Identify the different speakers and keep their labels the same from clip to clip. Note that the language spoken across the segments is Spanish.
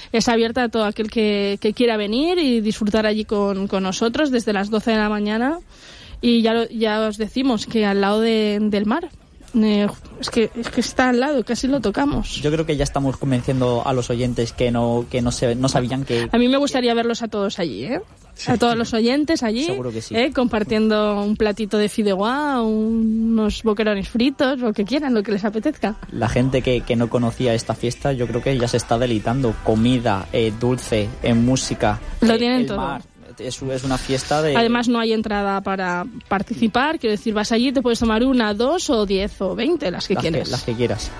Speaker 1: es abierta a todo aquel que quiera venir y disfrutar allí con nosotros desde las 12 de la mañana. Y ya os decimos que al lado del mar. Es que está al lado, casi lo tocamos.
Speaker 2: Yo creo que ya estamos convenciendo a los oyentes que no sabían que...
Speaker 1: A mí me gustaría verlos a todos allí, ¿eh? Sí, a todos los oyentes allí,
Speaker 2: seguro que sí.
Speaker 1: Compartiendo un platito de fideuá, unos boquerones fritos, lo que quieran, lo que les apetezca.
Speaker 2: La gente que no conocía esta fiesta, yo creo que ya se está deleitando. Comida, dulce, música,
Speaker 1: lo tienen todo.
Speaker 2: Mar. Es una fiesta de...
Speaker 1: Además no hay entrada para participar, quiero decir, vas allí, te puedes tomar 1, 2 o 10 o 20, las que quieras.
Speaker 2: Las que quieras.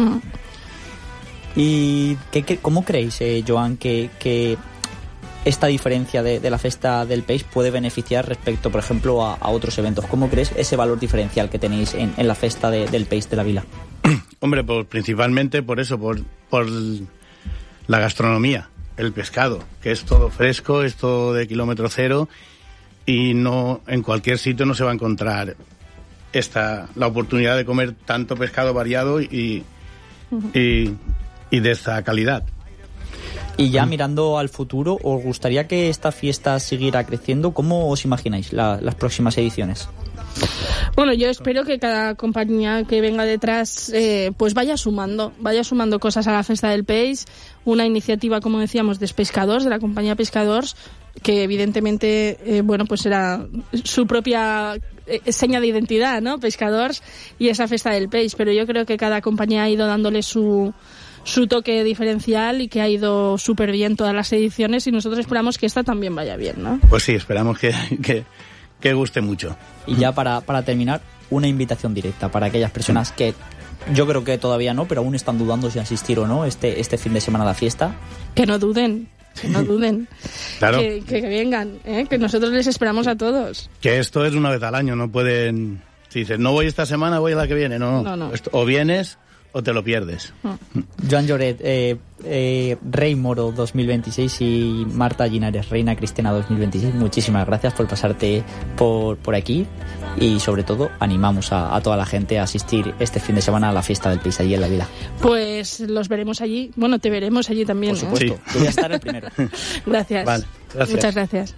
Speaker 2: ¿Y cómo creéis, Joan, que esta diferencia de la fiesta del Peix puede beneficiar respecto, por ejemplo, a otros eventos? ¿Cómo crees ese valor diferencial que tenéis en la fiesta del Peix de la Vila?
Speaker 3: Hombre, pues principalmente por eso, por la gastronomía. El pescado, que es todo fresco, es todo de kilómetro cero y no en cualquier sitio no se va a encontrar la oportunidad de comer tanto pescado variado y de esta calidad.
Speaker 2: Y ya mirando al futuro, ¿os gustaría que esta fiesta siguiera creciendo? ¿Cómo os imagináis las próximas ediciones?
Speaker 1: Bueno, yo espero que cada compañía que venga detrás pues vaya sumando cosas a la Festa del Peix. Una iniciativa, como decíamos, de Pescadors, de la compañía Pescadors, que evidentemente pues era su propia seña de identidad, ¿no? Pescadors y esa Festa del Peix. Pero yo creo que cada compañía ha ido dándole su toque diferencial y que ha ido súper bien todas las ediciones, y nosotros esperamos que esta también vaya bien, ¿no?
Speaker 3: Pues sí, esperamos que guste mucho.
Speaker 2: Y ya para terminar, una invitación directa para aquellas personas que yo creo que todavía no, pero aún están dudando si asistir o no este fin de semana a la fiesta.
Speaker 1: Que no duden.
Speaker 3: Claro.
Speaker 1: Que vengan, que nosotros les esperamos a todos.
Speaker 3: Que esto es una vez al año, no pueden... Si dices, no voy esta semana, voy a la que viene. No. O vienes o te lo pierdes.
Speaker 2: Joan Lloret, Rey Moro 2026 y Marta Llinares, Reina Cristiana 2026, muchísimas gracias por pasarte por aquí, y sobre todo animamos a toda la gente a asistir este fin de semana a la fiesta del Peix allí en la Vila.
Speaker 1: Pues los veremos allí, bueno, te veremos allí también.
Speaker 2: Por supuesto,
Speaker 3: sí.
Speaker 2: Yo voy a estar el primero.
Speaker 1: Gracias.
Speaker 3: Vale, gracias.
Speaker 1: Muchas gracias.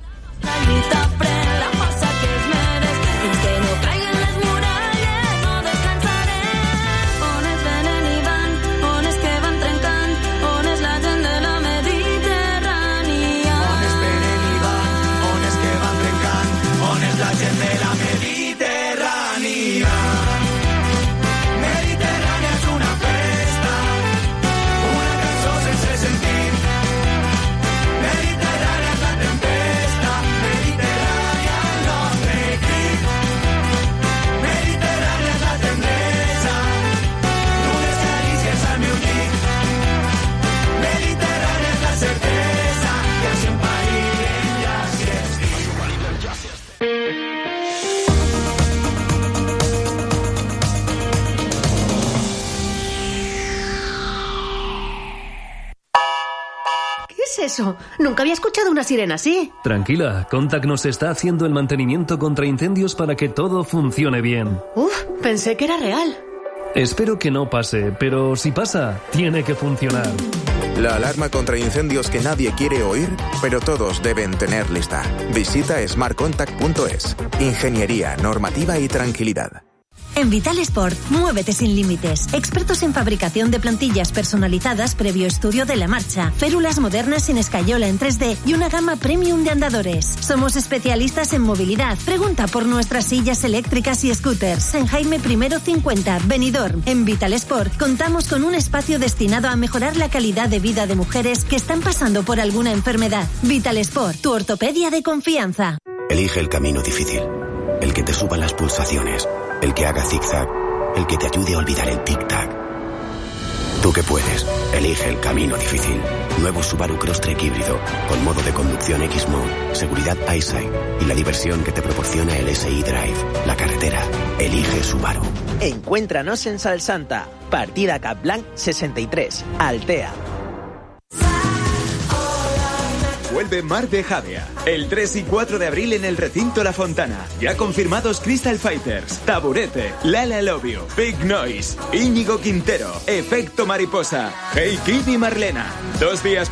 Speaker 4: Eso? Nunca había escuchado una sirena así.
Speaker 5: Tranquila, Contact nos está haciendo el mantenimiento contra incendios para que todo funcione bien.
Speaker 4: Pensé que era real.
Speaker 5: Espero que no pase, pero si pasa, tiene que funcionar.
Speaker 6: La alarma contra incendios que nadie quiere oír, pero todos deben tener lista. Visita smartcontact.es. Ingeniería, normativa y tranquilidad.
Speaker 7: En Vital Sport, muévete sin límites. Expertos en fabricación de plantillas personalizadas previo estudio de la marcha, férulas modernas sin escayola en 3D y una gama premium de andadores. Somos especialistas en movilidad. Pregunta por nuestras sillas eléctricas y scooters en Jaime I 50, Benidorm. En Vital Sport contamos con un espacio destinado a mejorar la calidad de vida de mujeres que están pasando por alguna enfermedad. Vital Sport, tu ortopedia de confianza.
Speaker 8: Elige el camino difícil, el que te suba las pulsaciones, el que haga zigzag, el que te ayude a olvidar el tic-tac. Tú que puedes, elige el camino difícil. Nuevo Subaru Crosstrek híbrido, con modo de conducción X-Mode, seguridad EyeSight y la diversión que te proporciona el SI Drive. La carretera, elige Subaru.
Speaker 9: Encuéntranos en Salsanta, partida Capblanc 63, Altea.
Speaker 10: Vuelve Mar de Javea, el 3 y 4 de abril en el recinto La Fontana. Ya confirmados Crystal Fighters, Taburete, Lala Love You, Big Noise, Íñigo Quintero, Efecto Mariposa, Hey Kid y Marlena. 2 días